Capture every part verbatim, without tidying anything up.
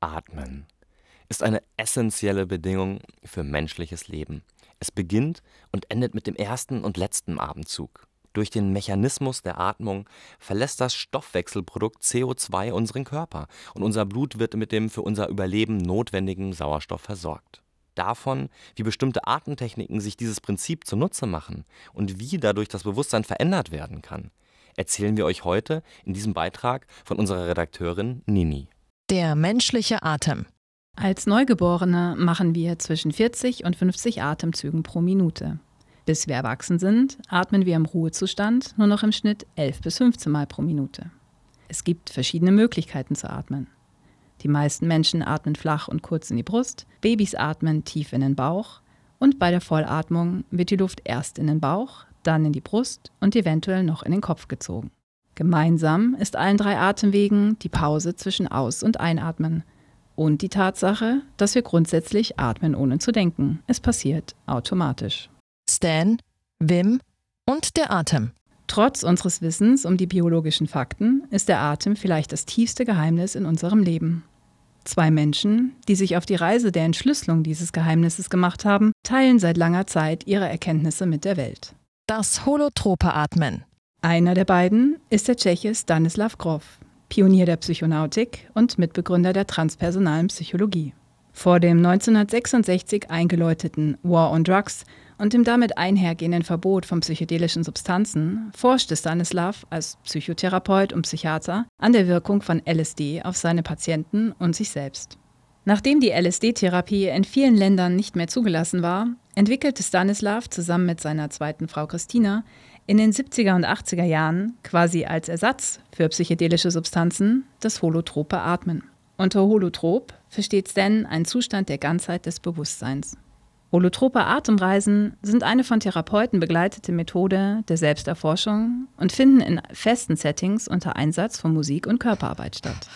Atmen ist eine essentielle Bedingung für menschliches Leben. Es beginnt und endet mit dem ersten und letzten Atemzug. Durch den Mechanismus der Atmung verlässt das Stoffwechselprodukt C O zwei unseren Körper und unser Blut wird mit dem für unser Überleben notwendigen Sauerstoff versorgt. Davon, wie bestimmte Atemtechniken sich dieses Prinzip zunutze machen und wie dadurch das Bewusstsein verändert werden kann, erzählen wir euch heute in diesem Beitrag von unserer Redakteurin Nini. Der menschliche Atem. Als Neugeborene machen wir zwischen vierzig und fünfzig Atemzügen pro Minute. Bis wir erwachsen sind, atmen wir im Ruhezustand nur noch im Schnitt elf bis fünfzehn Mal pro Minute. Es gibt verschiedene Möglichkeiten zu atmen. Die meisten Menschen atmen flach und kurz in die Brust, Babys atmen tief in den Bauch und bei der Vollatmung wird die Luft erst in den Bauch, dann in die Brust und eventuell noch in den Kopf gezogen. Gemeinsam ist allen drei Atemwegen die Pause zwischen Aus- und Einatmen und die Tatsache, dass wir grundsätzlich atmen, ohne zu denken. Es passiert automatisch. Stan, Wim und der Atem. Trotz unseres Wissens um die biologischen Fakten ist der Atem vielleicht das tiefste Geheimnis in unserem Leben. Zwei Menschen, die sich auf die Reise der Entschlüsselung dieses Geheimnisses gemacht haben, teilen seit langer Zeit ihre Erkenntnisse mit der Welt. Das holotrope Atmen. Einer der beiden ist der Tscheche Stanislav Grof, Pionier der Psychonautik und Mitbegründer der transpersonalen Psychologie. Vor dem neunzehnhundertsechsundsechzig eingeläuteten War on Drugs und dem damit einhergehenden Verbot von psychedelischen Substanzen forschte Stanislav als Psychotherapeut und Psychiater an der Wirkung von L S D auf seine Patienten und sich selbst. Nachdem die L S D-Therapie in vielen Ländern nicht mehr zugelassen war, entwickelte Stanislav zusammen mit seiner zweiten Frau Christina in den siebziger und achtziger Jahren, quasi als Ersatz für psychedelische Substanzen, das holotrope Atmen. Unter Holotrop versteht Stan einen Zustand der Ganzheit des Bewusstseins. Holotrope Atemreisen sind eine von Therapeuten begleitete Methode der Selbsterforschung und finden in festen Settings unter Einsatz von Musik und Körperarbeit statt.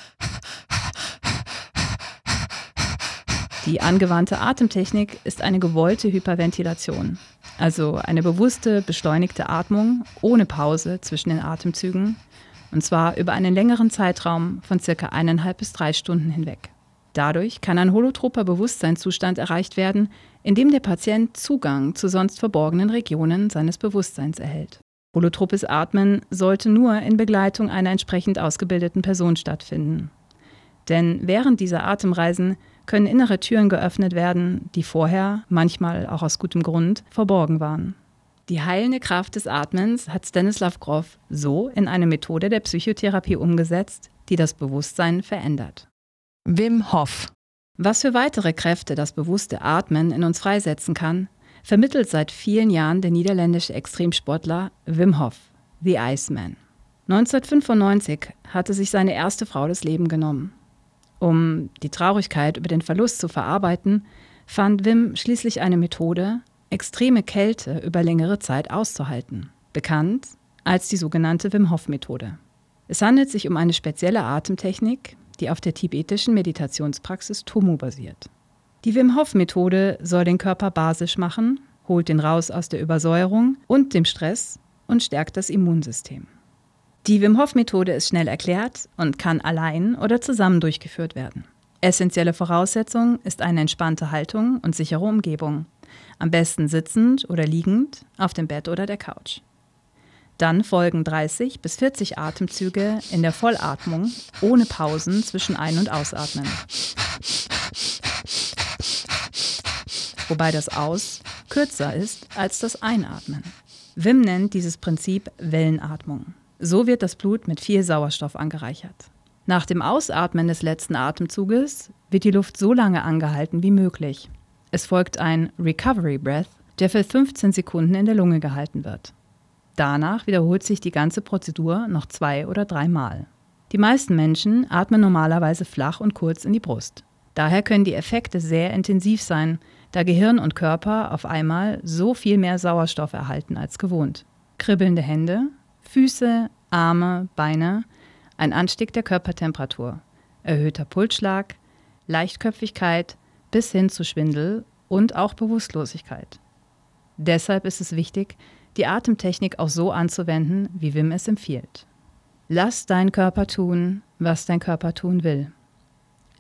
Die angewandte Atemtechnik ist eine gewollte Hyperventilation, also eine bewusste, beschleunigte Atmung ohne Pause zwischen den Atemzügen, und zwar über einen längeren Zeitraum von circa eineinhalb bis drei Stunden hinweg. Dadurch kann ein holotroper Bewusstseinszustand erreicht werden, in dem der Patient Zugang zu sonst verborgenen Regionen seines Bewusstseins erhält. Holotropes Atmen sollte nur in Begleitung einer entsprechend ausgebildeten Person stattfinden. Denn während dieser Atemreisen können innere Türen geöffnet werden, die vorher, manchmal auch aus gutem Grund, verborgen waren. Die heilende Kraft des Atmens hat Stanislav Grof so in eine Methode der Psychotherapie umgesetzt, die das Bewusstsein verändert. Wim Hof. Was für weitere Kräfte das bewusste Atmen in uns freisetzen kann, vermittelt seit vielen Jahren der niederländische Extremsportler Wim Hof, The Iceman. neunzehnhundertfünfundneunzig hatte sich seine erste Frau das Leben genommen. Um die Traurigkeit über den Verlust zu verarbeiten, fand Wim schließlich eine Methode, extreme Kälte über längere Zeit auszuhalten, bekannt als die sogenannte Wim-Hof-Methode. Es handelt sich um eine spezielle Atemtechnik, die auf der tibetischen Meditationspraxis Tummo basiert. Die Wim-Hof-Methode soll den Körper basisch machen, holt ihn raus aus der Übersäuerung und dem Stress und stärkt das Immunsystem. Die Wim-Hof-Methode ist schnell erklärt und kann allein oder zusammen durchgeführt werden. Essentielle Voraussetzung ist eine entspannte Haltung und sichere Umgebung. Am besten sitzend oder liegend, auf dem Bett oder der Couch. Dann folgen dreißig bis vierzig Atemzüge in der Vollatmung, ohne Pausen zwischen Ein- und Ausatmen. Wobei das Aus kürzer ist als das Einatmen. Wim nennt dieses Prinzip Wellenatmung. So wird das Blut mit viel Sauerstoff angereichert. Nach dem Ausatmen des letzten Atemzuges wird die Luft so lange angehalten wie möglich. Es folgt ein Recovery Breath, der für fünfzehn Sekunden in der Lunge gehalten wird. Danach wiederholt sich die ganze Prozedur noch zwei oder dreimal. Die meisten Menschen atmen normalerweise flach und kurz in die Brust. Daher können die Effekte sehr intensiv sein, da Gehirn und Körper auf einmal so viel mehr Sauerstoff erhalten als gewohnt. Kribbelnde Hände, Füße, Arme, Beine, ein Anstieg der Körpertemperatur, erhöhter Pulsschlag, Leichtköpfigkeit bis hin zu Schwindel und auch Bewusstlosigkeit. Deshalb ist es wichtig, die Atemtechnik auch so anzuwenden, wie Wim es empfiehlt. Lass dein Körper tun, was dein Körper tun will.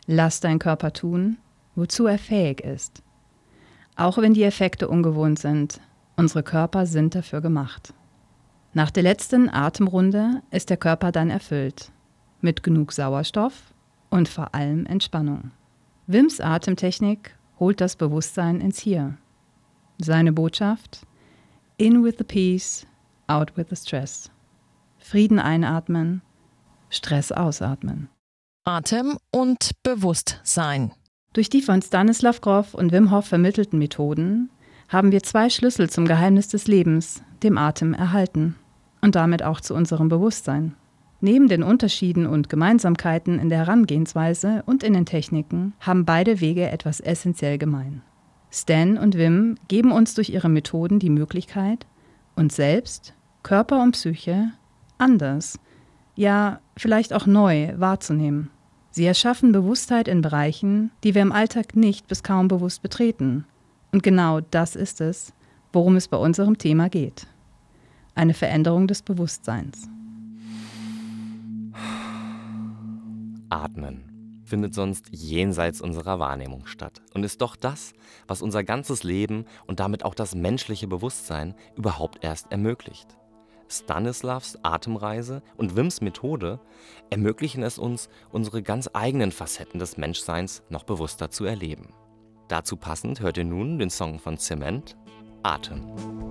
Lass deinen Körper tun, wozu er fähig ist. Auch wenn die Effekte ungewohnt sind, unsere Körper sind dafür gemacht. Nach der letzten Atemrunde ist der Körper dann erfüllt, mit genug Sauerstoff und vor allem Entspannung. Wims Atemtechnik holt das Bewusstsein ins Hier. Seine Botschaft: In with the peace, out with the stress. Frieden einatmen, Stress ausatmen. Atem und Bewusstsein. Durch die von Stanislav Grof und Wim Hof vermittelten Methoden haben wir zwei Schlüssel zum Geheimnis des Lebens, dem Atem, erhalten und damit auch zu unserem Bewusstsein. Neben den Unterschieden und Gemeinsamkeiten in der Herangehensweise und in den Techniken haben beide Wege etwas essentiell gemein. Stan und Wim geben uns durch ihre Methoden die Möglichkeit, uns selbst, Körper und Psyche anders, ja vielleicht auch neu wahrzunehmen. Sie erschaffen Bewusstheit in Bereichen, die wir im Alltag nicht bis kaum bewusst betreten. Und genau das ist es, worum es bei unserem Thema geht. Eine Veränderung des Bewusstseins. Atmen findet sonst jenseits unserer Wahrnehmung statt und ist doch das, was unser ganzes Leben und damit auch das menschliche Bewusstsein überhaupt erst ermöglicht. Stanislavs Atemreise und Wims Methode ermöglichen es uns, unsere ganz eigenen Facetten des Menschseins noch bewusster zu erleben. Dazu passend hört ihr nun den Song von Zement, Atem.